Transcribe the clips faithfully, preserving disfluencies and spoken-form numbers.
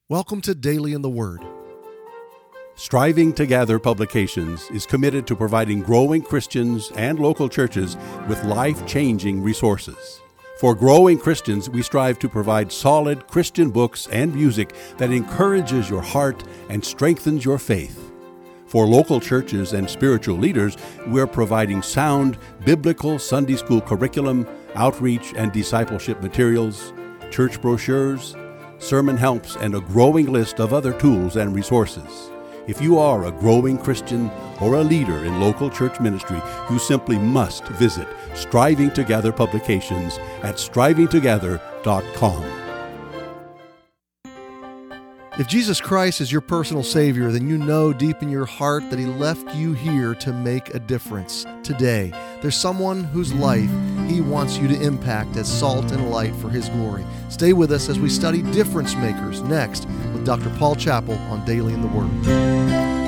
Welcome to Daily in the Word. Striving to Gather Publications is committed to providing growing Christians and local churches with life-changing resources. For growing Christians, we strive to provide solid Christian books and music that encourages your heart and strengthens your faith. For local churches and spiritual leaders, we're providing sound biblical Sunday school curriculum, outreach and discipleship materials, church brochures, sermon helps, and a growing list of other tools and resources. If you are a growing Christian or a leader in local church ministry, you simply must visit Striving to Gather Publications at striving together dot com. If Jesus Christ is your personal Savior, then you know deep in your heart that He left you here to make a difference. Today, there's someone whose life He wants you to impact as salt and light for His glory. Stay with us as we study difference makers next with Doctor Paul Chappell on Daily in the Word.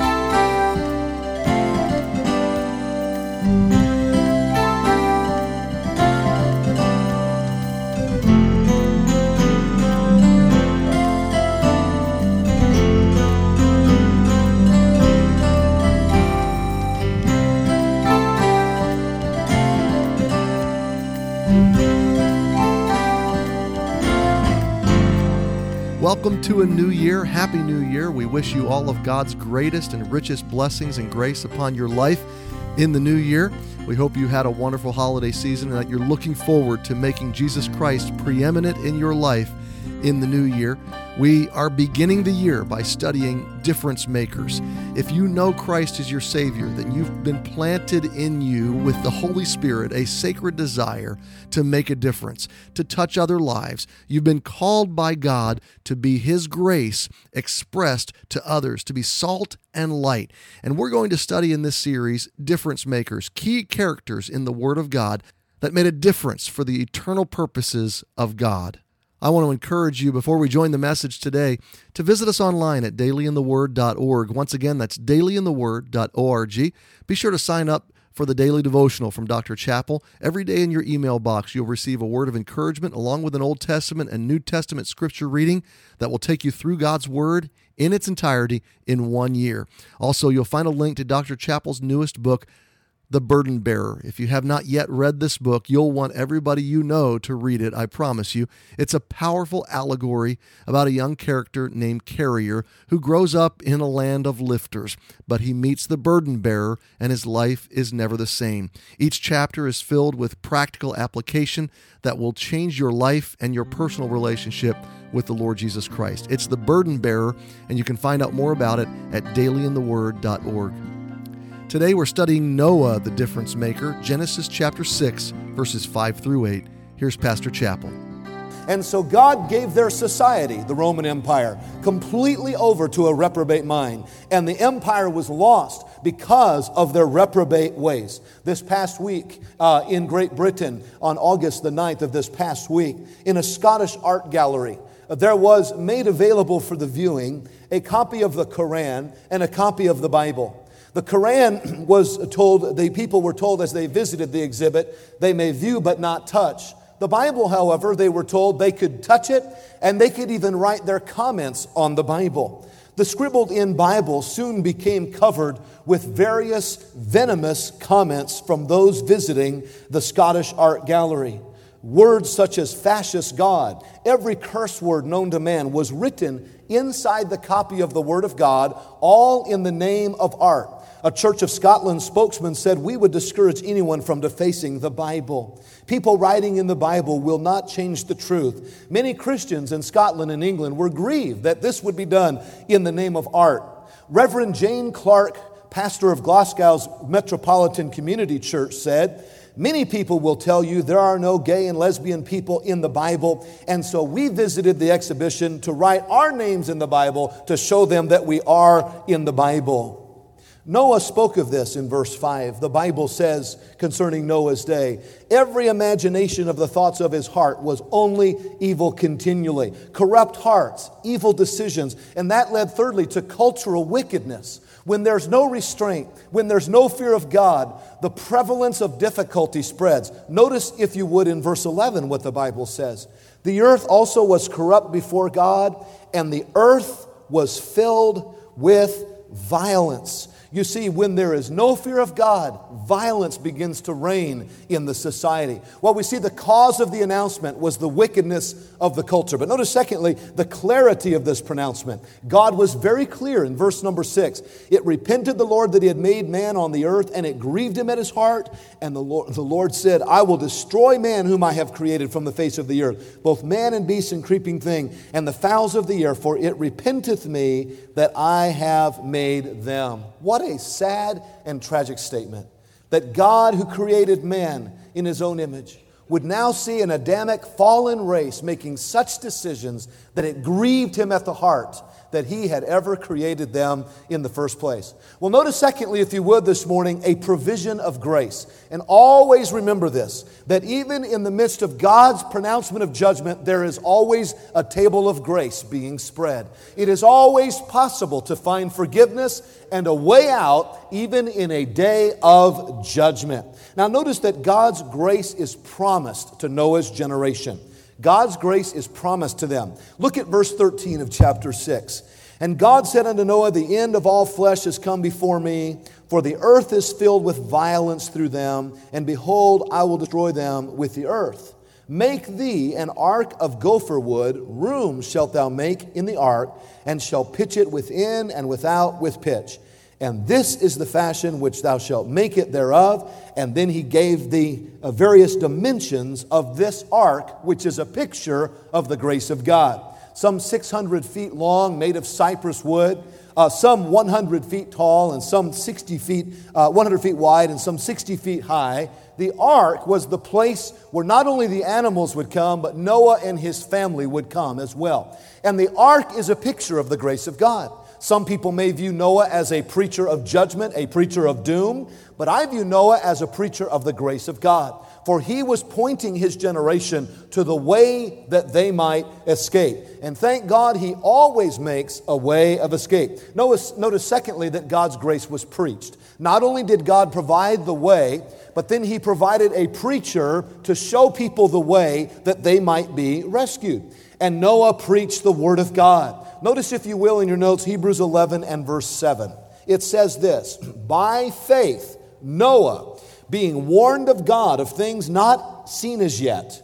Welcome to a new year. Happy New Year. We wish you all of God's greatest and richest blessings and grace upon your life in the new year. We hope you had a wonderful holiday season and that you're looking forward to making Jesus Christ preeminent in your life in the new year. We are beginning the year by studying difference makers. If you know Christ as your Savior, then you've been planted in you with the Holy Spirit a sacred desire to make a difference, to touch other lives. You've been called by God to be His grace expressed to others, to be salt and light. And we're going to study in this series difference makers, key characters in the Word of God that made a difference for the eternal purposes of God. I want to encourage you, before we join the message today, to visit us online at daily in the word dot org. Once again, that's daily in the word dot org. Be sure to sign up for the daily devotional from Doctor Chappell. Every day in your email box, you'll receive a word of encouragement along with an Old Testament and New Testament scripture reading that will take you through God's Word in its entirety in one year. Also, you'll find a link to Doctor Chappell's newest book, The Burden Bearer. If you have not yet read this book, you'll want everybody you know to read it, I promise you. It's a powerful allegory about a young character named Carrier who grows up in a land of lifters, but he meets the burden bearer and his life is never the same. Each chapter is filled with practical application that will change your life and your personal relationship with the Lord Jesus Christ. It's The Burden Bearer, and you can find out more about it at daily in the word dot org. Today we're studying Noah, the difference maker, Genesis chapter six, verses five through eight. Here's Pastor Chappell. And so God gave their society, the Roman Empire, completely over to a reprobate mind. And the empire was lost because of their reprobate ways. This past week uh, in Great Britain, on August the ninth of this past week, in a Scottish art gallery, there was made available for the viewing a copy of the Quran and a copy of the Bible. The Quran was told, the people were told as they visited the exhibit, they may view but not touch. The Bible, however, they were told they could touch it and they could even write their comments on the Bible. The scribbled-in Bible soon became covered with various venomous comments from those visiting the Scottish Art Gallery. Words such as fascist God, every curse word known to man was written inside the copy of the Word of God, all in the name of art. A Church of Scotland spokesman said, "We would discourage anyone from defacing the Bible. People writing in the Bible will not change the truth." Many Christians in Scotland and England were grieved that this would be done in the name of art. Reverend Jane Clark, pastor of Glasgow's Metropolitan Community Church, said, "Many people will tell you there are no gay and lesbian people in the Bible, and so we visited the exhibition to write our names in the Bible to show them that we are in the Bible." Noah spoke of this in verse five. The Bible says concerning Noah's day, "Every imagination of the thoughts of his heart was only evil continually." Corrupt hearts, evil decisions, and that led thirdly to cultural wickedness. When there's no restraint, when there's no fear of God, the prevalence of difficulty spreads. Notice, if you would, in verse eleven what the Bible says. The earth also was corrupt before God, and the earth was filled with violence. You see, when there is no fear of God, violence begins to reign in the society. Well, we see the cause of the announcement was the wickedness of the culture. But notice, secondly, the clarity of this pronouncement. God was very clear in verse number six. It repented the Lord that he had made man on the earth, and it grieved him at his heart. And the Lord, the Lord said, I will destroy man whom I have created from the face of the earth, both man and beast and creeping thing, and the fowls of the air, for it repenteth me that I have made them. What a sad and tragic statement. That God, who created man in his own image, would now see an Adamic fallen race making such decisions that it grieved him at the heart that he had ever created them in the first place. Well, notice secondly, if you would this morning, a provision of grace. And always remember this, that even in the midst of God's pronouncement of judgment, there is always a table of grace being spread. It is always possible to find forgiveness and a way out, even in a day of judgment. Now notice that God's grace is promised to Noah's generation. God's grace is promised to them. Look at verse thirteen of chapter six. And God said unto Noah, the end of all flesh has come before me, for the earth is filled with violence through them, and behold, I will destroy them with the earth. Make thee an ark of gopher wood, rooms shalt thou make in the ark, and shall pitch it within and without with pitch. And this is the fashion which thou shalt make it thereof. And then he gave the uh, various dimensions of this ark, which is a picture of the grace of God. Some six hundred feet long, made of cypress wood, uh, some one hundred feet tall, and some sixty feet, uh, one hundred feet wide, and some sixty feet high. The ark was the place where not only the animals would come, but Noah and his family would come as well. And the ark is a picture of the grace of God. Some people may view Noah as a preacher of judgment, a preacher of doom, but I view Noah as a preacher of the grace of God. For he was pointing his generation to the way that they might escape. And thank God he always makes a way of escape. Notice, notice secondly, that God's grace was preached. Not only did God provide the way, but then he provided a preacher to show people the way that they might be rescued. And Noah preached the word of God. Notice, if you will, in your notes, Hebrews eleven and verse seven. It says this, by faith, Noah, being warned of God of things not seen as yet,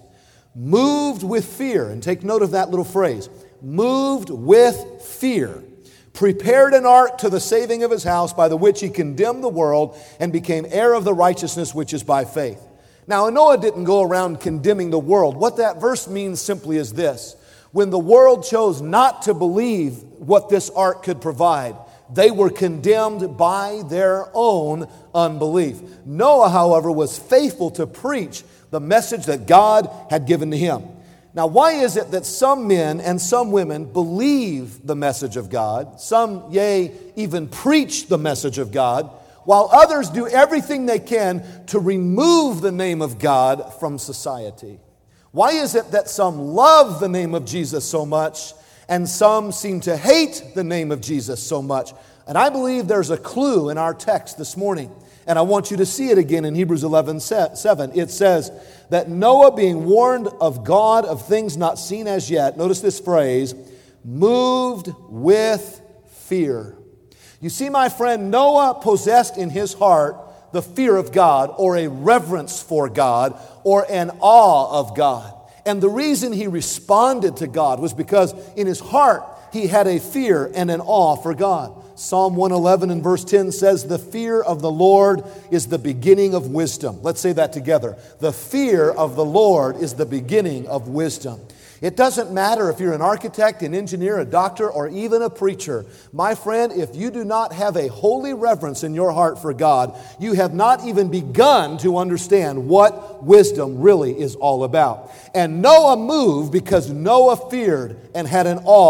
moved with fear, and take note of that little phrase, moved with fear, prepared an ark to the saving of his house, by the which he condemned the world and became heir of the righteousness which is by faith. Now, Noah didn't go around condemning the world. What that verse means simply is this. When the world chose not to believe what this ark could provide, they were condemned by their own unbelief. Noah, however, was faithful to preach the message that God had given to him. Now, why is it that some men and some women believe the message of God, some, yea, even preach the message of God, while others do everything they can to remove the name of God from society? Why is it that some love the name of Jesus so much and some seem to hate the name of Jesus so much? And I believe there's a clue in our text this morning. And I want you to see it again in Hebrews eleven seven. It says that Noah, being warned of God of things not seen as yet, notice this phrase, moved with fear. You see, my friend, Noah possessed in his heart the fear of God, or a reverence for God, or an awe of God. And the reason he responded to God was because in his heart he had a fear and an awe for God. Psalm one eleven and verse ten says, the fear of the Lord is the beginning of wisdom. Let's say that together. The fear of the Lord is the beginning of wisdom. It doesn't matter if you're an architect, an engineer, a doctor, or even a preacher. My friend, if you do not have a holy reverence in your heart for God, you have not even begun to understand what wisdom really is all about. And Noah moved because Noah feared and had an awe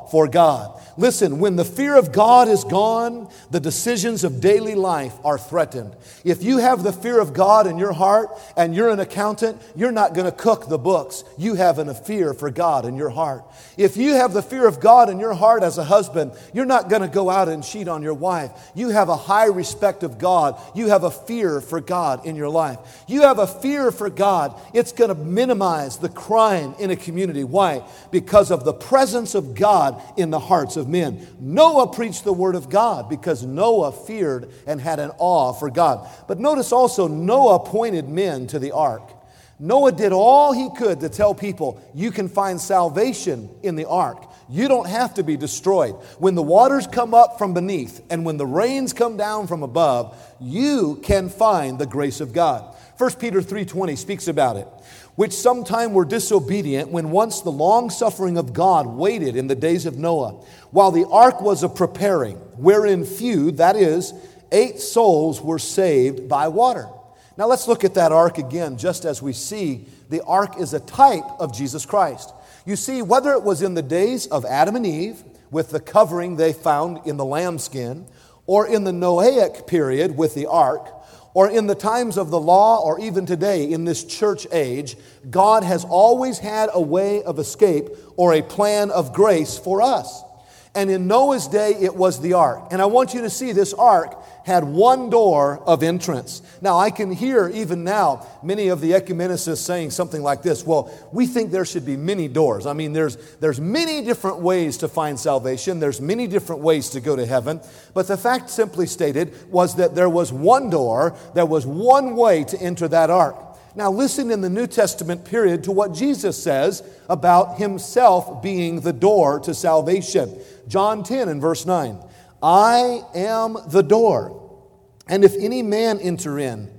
for God. Listen, when the fear of God is gone, the decisions of daily life are threatened. If you have the fear of God in your heart and you're an accountant, you're not going to cook the books. You have a fear for God in your heart. If you have the fear of God in your heart as a husband, you're not going to go out and cheat on your wife. You have a high respect of God. You have a fear for God in your life. You have a fear for God. It's going to minimize the crime in a community. Why? Because of the presence of God in the hearts of men. Noah preached the word of God because Noah feared and had an awe for God. But notice also, Noah pointed men to the ark. Noah did all he could to tell people, you can find salvation in the ark. You don't have to be destroyed. When the waters come up from beneath and when the rains come down from above, you can find the grace of God. First Peter three twenty speaks about it. Which sometime were disobedient when once the long suffering of God waited in the days of Noah, while the ark was a preparing, wherein few, that is, eight souls were saved by water. Now let's look at that ark again, just as we see the ark is a type of Jesus Christ. You see, whether it was in the days of Adam and Eve, with the covering they found in the lambskin, or in the Noahic period with the ark, or in the times of the law, or even today in this church age, God has always had a way of escape or a plan of grace for us. And in Noah's day, it was the ark. And I want you to see this ark had one door of entrance. Now, I can hear even now many of the ecumenicists saying something like this. Well, we think there should be many doors. I mean, there's, there's many different ways to find salvation. There's many different ways to go to heaven. But the fact simply stated was that there was one door, there was one way to enter that ark. Now listen in the New Testament period to what Jesus says about himself being the door to salvation. John ten and verse nine. I am the door, and if any man enter in,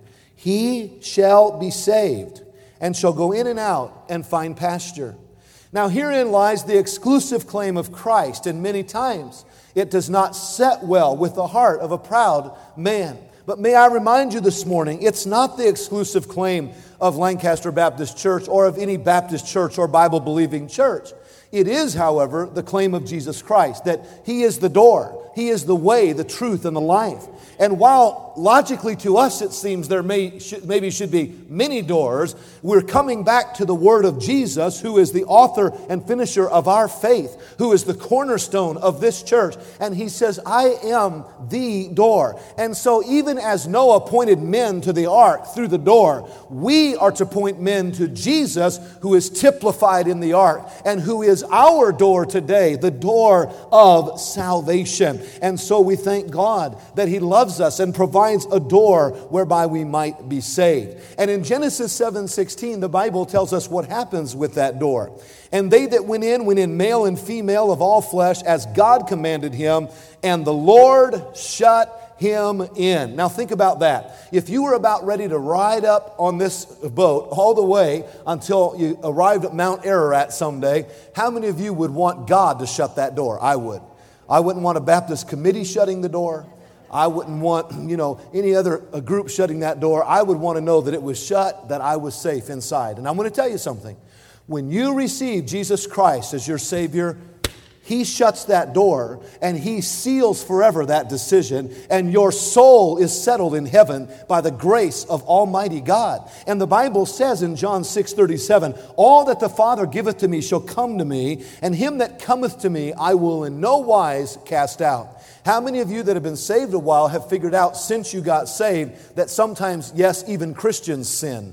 he shall be saved, and shall go in and out and find pasture. Now herein lies the exclusive claim of Christ, and many times it does not set well with the heart of a proud man. But may I remind you this morning, it's not the exclusive claim of Lancaster Baptist Church or of any Baptist church or Bible-believing church. It is, however, the claim of Jesus Christ, that He is the door, He is the way, the truth, and the life. And while logically to us it seems there may should, maybe should be many doors, we're coming back to the Word of Jesus, who is the author and finisher of our faith, who is the cornerstone of this church. And He says, I am the door. And so even as Noah pointed men to the ark through the door, we are to point men to Jesus, who is typified in the ark and who is our door today, the door of salvation. And so we thank God that He loves us and provides a door whereby we might be saved. And in Genesis seven sixteen, the Bible tells us what happens with that door. And they that went in, went in male and female of all flesh, as God commanded him, and the Lord shut him in. Now think about that. If you were about ready to ride up on this boat all the way until you arrived at Mount Ararat someday, how many of you would want God to shut that door? I would. I wouldn't want a Baptist committee shutting the door. I wouldn't want, you know, any other group shutting that door. I would want to know that it was shut, that I was safe inside. And I'm going to tell you something. When you receive Jesus Christ as your Savior, He shuts that door and He seals forever that decision, and your soul is settled in heaven by the grace of Almighty God. And the Bible says in John six thirty-seven, all that the Father giveth to me shall come to me, and him that cometh to me I will in no wise cast out. How many of you that have been saved a while have figured out since you got saved that sometimes, yes, even Christians sin?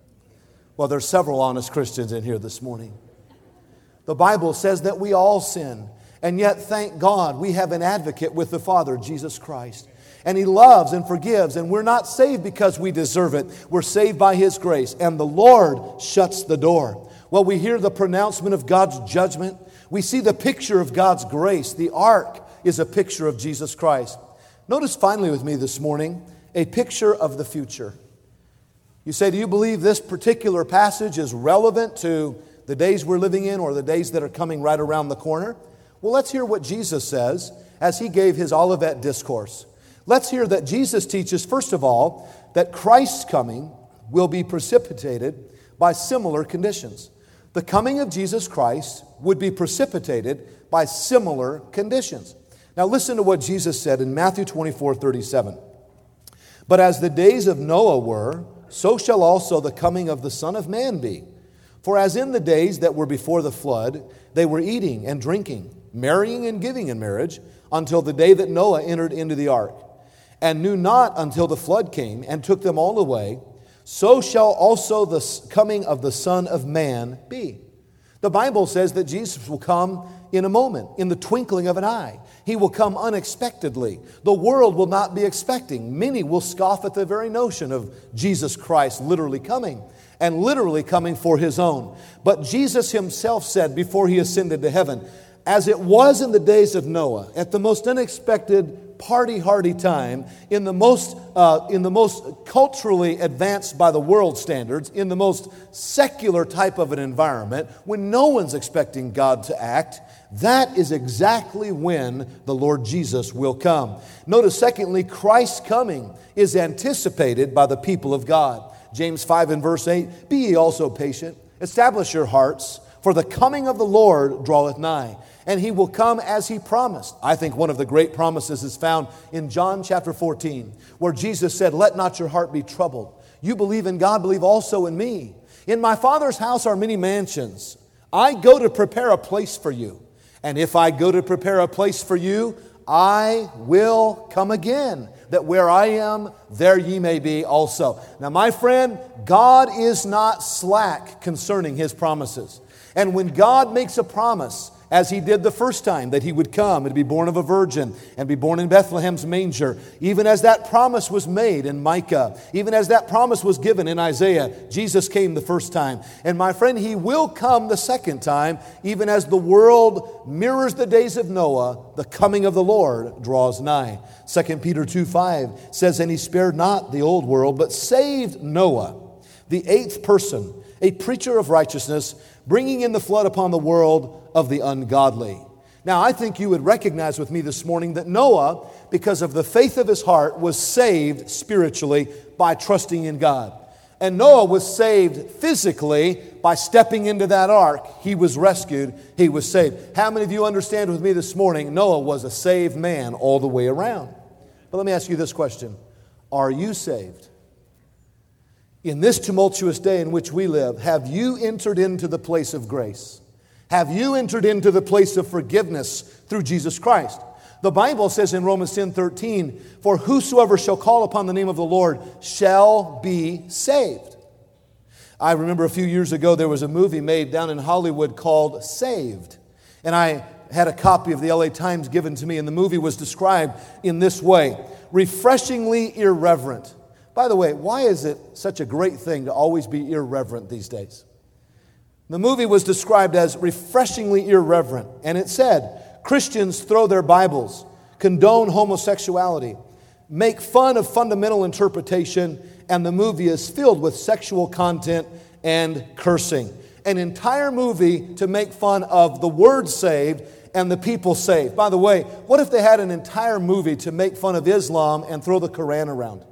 Well, there's several honest Christians in here this morning. The Bible says that we all sin, and yet, thank God, we have an advocate with the Father, Jesus Christ. And He loves and forgives, and we're not saved because we deserve it. We're saved by His grace, and the Lord shuts the door. Well, we hear the pronouncement of God's judgment. We see the picture of God's grace. The ark is a picture of Jesus Christ. Notice finally with me this morning, a picture of the future. You say, do you believe this particular passage is relevant to the days we're living in or the days that are coming right around the corner? Well, let's hear what Jesus says as He gave His Olivet Discourse. Let's hear that Jesus teaches, first of all, that Christ's coming will be precipitated by similar conditions. The coming of Jesus Christ would be precipitated by similar conditions. Now listen to what Jesus said in Matthew twenty-four thirty-seven. But as the days of Noah were, so shall also the coming of the Son of Man be. For as in the days that were before the flood, they were eating and drinking, marrying and giving in marriage, until the day that Noah entered into the ark, and knew not until the flood came and took them all away, so shall also the coming of the Son of Man be. The Bible says that Jesus will come in a moment, in the twinkling of an eye. He will come unexpectedly. The world will not be expecting. Many will scoff at the very notion of Jesus Christ literally coming, and literally coming for His own. But Jesus Himself said before He ascended to heaven, as it was in the days of Noah, at the most unexpected, party-hardy time, in the most uh, in the most culturally advanced by the world standards, in the most secular type of an environment, when no one's expecting God to act, that is exactly when the Lord Jesus will come. Notice, secondly, Christ's coming is anticipated by the people of God. James five and verse eight, be ye also patient, establish your hearts, for the coming of the Lord draweth nigh, and He will come as He promised. I think one of the great promises is found in John chapter fourteen, where Jesus said, let not your heart be troubled. You believe in God, believe also in me. In my Father's house are many mansions. I go to prepare a place for you. And if I go to prepare a place for you, I will come again, that where I am, there ye may be also. Now, my friend, God is not slack concerning His promises. And when God makes a promise, as He did the first time, that He would come and be born of a virgin and be born in Bethlehem's manger, even as that promise was made in Micah, even as that promise was given in Isaiah, Jesus came the first time. And my friend, He will come the second time, even as the world mirrors the days of Noah, the coming of the Lord draws nigh. Second Peter two five says, and He spared not the old world, but saved Noah, the eighth person, a preacher of righteousness, bringing in the flood upon the world of the ungodly. Now, I think you would recognize with me this morning that Noah, because of the faith of his heart, was saved spiritually by trusting in God. And Noah was saved physically by stepping into that ark. He was rescued. He was saved. How many of you understand with me this morning, Noah was a saved man all the way around? But let me ask you this question. Are you saved? In this tumultuous day in which we live, have you entered into the place of grace? Have you entered into the place of forgiveness through Jesus Christ? The Bible says in Romans ten thirteen, for whosoever shall call upon the name of the Lord shall be saved. I remember a few years ago there was a movie made down in Hollywood called Saved. And I had a copy of the L A Times given to me, and the movie was described in this way: refreshingly irreverent. By the way, why is it such a great thing to always be irreverent these days? The movie was described as refreshingly irreverent, and it said, Christians throw their Bibles, condone homosexuality, make fun of fundamental interpretation, and the movie is filled with sexual content and cursing. An entire movie to make fun of the word saved and the people saved. By the way, what if they had an entire movie to make fun of Islam and throw the Quran around?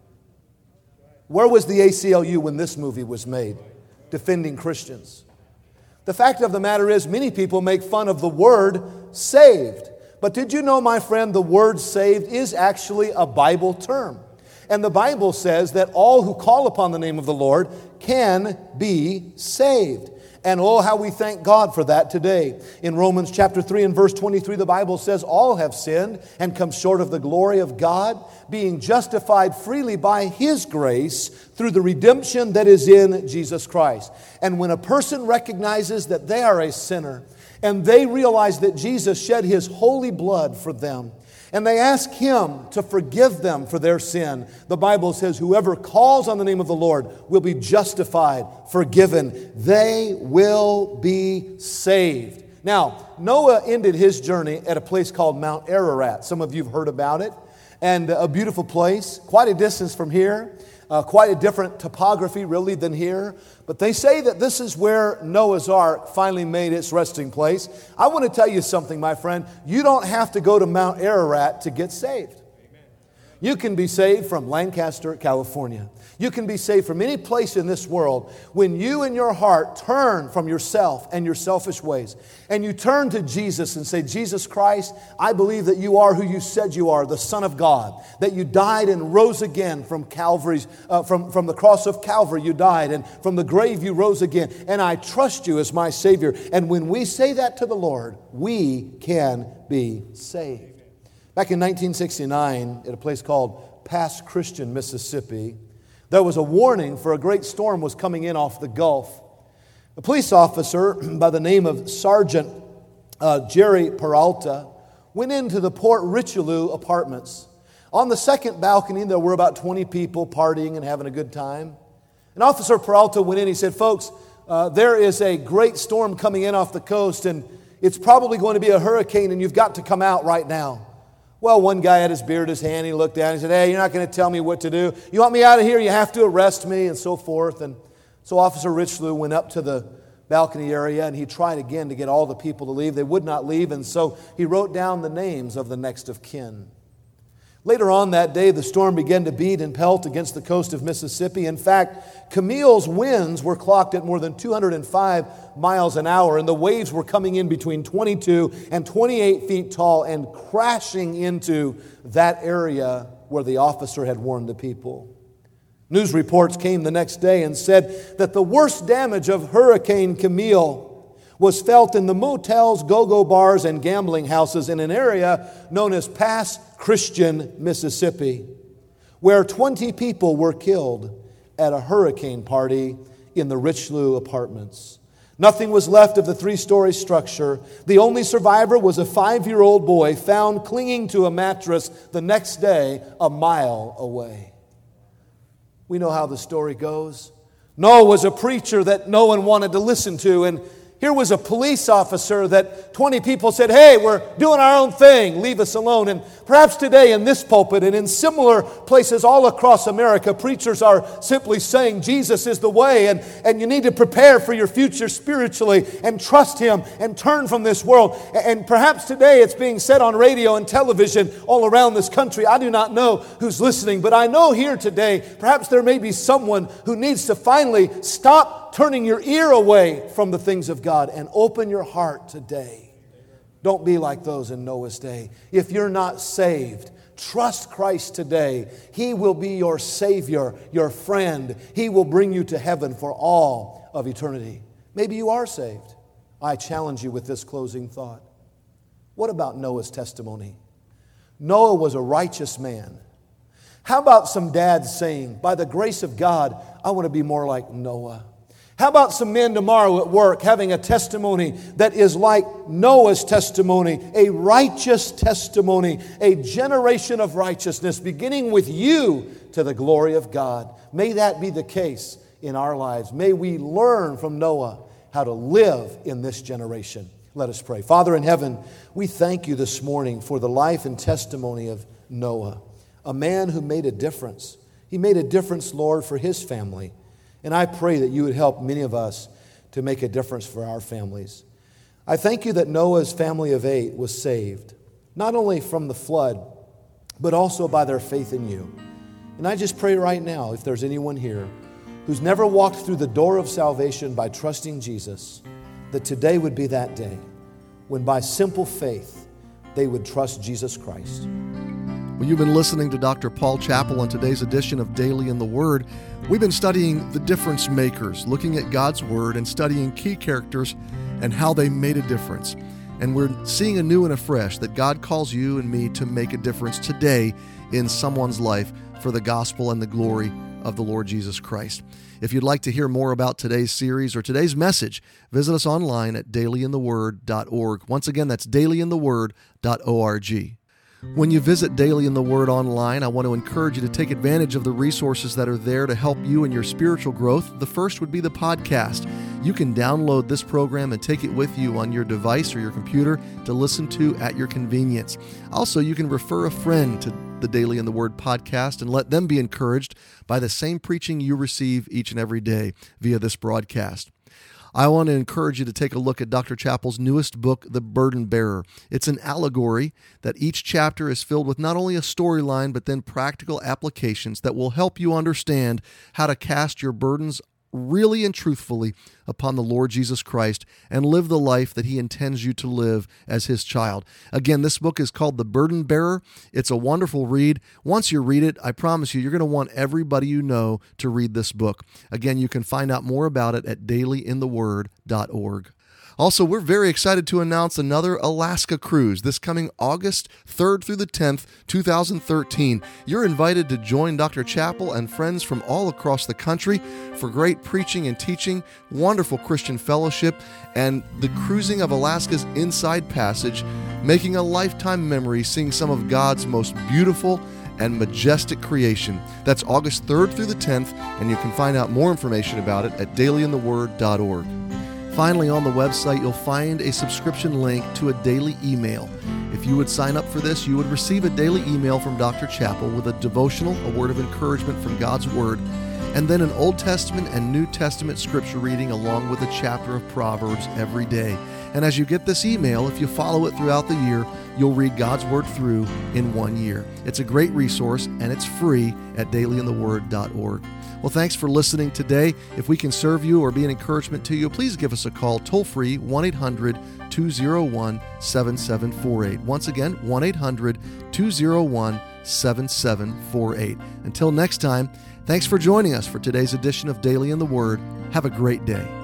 Where was the A C L U when this movie was made, defending Christians? The fact of the matter is, many people make fun of the word saved. But did you know, my friend, the word saved is actually a Bible term. And the Bible says that all who call upon the name of the Lord can be saved. And oh, how we thank God for that today. In Romans chapter three and verse twenty-three, the Bible says, all have sinned and come short of the glory of God, being justified freely by His grace through the redemption that is in Jesus Christ. And when a person recognizes that they are a sinner, and they realize that Jesus shed His holy blood for them, and they ask Him to forgive them for their sin, the Bible says whoever calls on the name of the Lord will be justified, forgiven. They will be saved. Now, Noah ended his journey at a place called Mount Ararat. Some of you have heard about it. And a beautiful place, quite a distance from here. Uh, quite a different topography, really, than here. But they say that this is where Noah's Ark finally made its resting place. I want to tell you something, my friend. You don't have to go to Mount Ararat to get saved. Amen. You can be saved from Lancaster, California. You can be saved from any place in this world when you in your heart turn from yourself and your selfish ways, and you turn to Jesus and say, Jesus Christ, I believe that you are who you said you are, the Son of God, that you died and rose again from Calvary's, uh, from, from the cross of Calvary you died, and from the grave you rose again, and I trust you as my Savior. And when we say that to the Lord, we can be saved. Back in nineteen sixty-nine, at a place called Pass Christian, Mississippi, there was a warning for a great storm was coming in off the Gulf. A police officer by the name of Sergeant uh, Jerry Peralta went into the Port Richelieu apartments. On the second balcony, there were about twenty people partying and having a good time. And Officer Peralta went in. He said, folks, uh, there is a great storm coming in off the coast, and it's probably going to be a hurricane, and you've got to come out right now. Well, one guy had his beard in his hand. He looked down and he said, hey, you're not going to tell me what to do. You want me out of here? You have to arrest me, and so forth. And so Officer Richelieu went up to the balcony area, and he tried again to get all the people to leave. They would not leave, and so he wrote down the names of the next of kin. Later on that day, the storm began to beat and pelt against the coast of Mississippi. In fact, Camille's winds were clocked at more than two hundred five miles an hour, and the waves were coming in between twenty-two and twenty-eight feet tall and crashing into that area where the officer had warned the people. News reports came the next day and said that the worst damage of Hurricane Camille was felt in the motels, go-go bars, and gambling houses in an area known as Pass Christian, Mississippi, where twenty people were killed at a hurricane party in the Richelieu apartments. Nothing was left of the three-story structure. The only survivor was a five-year-old boy found clinging to a mattress the next day a mile away. We know how the story goes. Noah was a preacher that no one wanted to listen to, and here was a police officer that twenty people said, hey, we're doing our own thing, leave us alone. And perhaps today in this pulpit and in similar places all across America, preachers are simply saying Jesus is the way, and, and you need to prepare for your future spiritually and trust Him and turn from this world. And perhaps today it's being said on radio and television all around this country. I do not know who's listening, but I know here today perhaps there may be someone who needs to finally stop turning your ear away from the things of God and open your heart today. Don't be like those in Noah's day. If you're not saved, trust Christ today. He will be your Savior, your friend. He will bring you to heaven for all of eternity. Maybe you are saved. I challenge you with this closing thought. What about Noah's testimony? Noah was a righteous man. How about some dads saying, by the grace of God, I want to be more like Noah? How about some men tomorrow at work having a testimony that is like Noah's testimony, a righteous testimony, a generation of righteousness beginning with you to the glory of God? May that be the case in our lives. May we learn from Noah how to live in this generation. Let us pray. Father in heaven, we thank you this morning for the life and testimony of Noah, a man who made a difference. He made a difference, Lord, for his family. And I pray that you would help many of us to make a difference for our families. I thank you that Noah's family of eight was saved, not only from the flood, but also by their faith in you. And I just pray right now, if there's anyone here who's never walked through the door of salvation by trusting Jesus, that today would be that day when by simple faith they would trust Jesus Christ. Well, you've been listening to Doctor Paul Chappell on today's edition of Daily in the Word. We've been studying the difference makers, looking at God's Word and studying key characters and how they made a difference. And we're seeing anew and afresh that God calls you and me to make a difference today in someone's life for the gospel and the glory of the Lord Jesus Christ. If you'd like to hear more about today's series or today's message, visit us online at daily in the word dot org. Once again, that's daily in the word dot org. When you visit Daily in the Word online, I want to encourage you to take advantage of the resources that are there to help you in your spiritual growth. The first would be the podcast. You can download this program and take it with you on your device or your computer to listen to at your convenience. Also, you can refer a friend to the Daily in the Word podcast and let them be encouraged by the same preaching you receive each and every day via this broadcast. I want to encourage you to take a look at Doctor Chappell's newest book, The Burden Bearer. It's an allegory that each chapter is filled with not only a storyline, but then practical applications that will help you understand how to cast your burdens really and truthfully upon the Lord Jesus Christ and live the life that He intends you to live as His child. Again, this book is called The Burden Bearer. It's a wonderful read. Once you read it, I promise you, you're going to want everybody you know to read this book. Again, you can find out more about it at daily in the word dot org. Also, we're very excited to announce another Alaska cruise this coming August third through the tenth, two thousand thirteen. You're invited to join Doctor Chappell and friends from all across the country for great preaching and teaching, wonderful Christian fellowship, and the cruising of Alaska's Inside Passage, making a lifetime memory seeing some of God's most beautiful and majestic creation. That's August third through the tenth, and you can find out more information about it at daily in the word dot org. Finally, on the website, you'll find a subscription link to a daily email. If you would sign up for this, you would receive a daily email from Doctor Chappell with a devotional, a word of encouragement from God's Word, and then an Old Testament and New Testament scripture reading along with a chapter of Proverbs every day. And as you get this email, if you follow it throughout the year, you'll read God's Word through in one year. It's a great resource, and it's free at daily in the word dot org. Well, thanks for listening today. If we can serve you or be an encouragement to you, please give us a call toll-free, one eight hundred two oh one seven seven four eight. Once again, one eight hundred two oh one seven seven four eight. Until next time, thanks for joining us for today's edition of Daily in the Word. Have a great day.